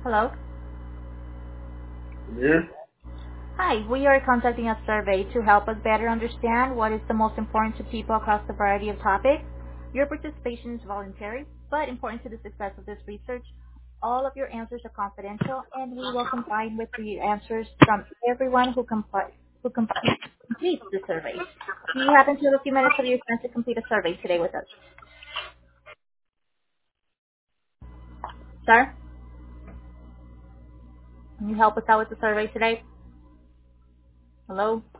Hello. Yes. Hi, we are conducting a survey to help us better understand what is the most important to people across a variety of topics. Your participation is voluntary, but important to the success of this research. All of your answers are confidential, and we will combine with the answers from everyone who completes the survey. Do you happen to have a few minutes of your time to complete a survey today with us? Sir, can you help us out with the survey today? Hello?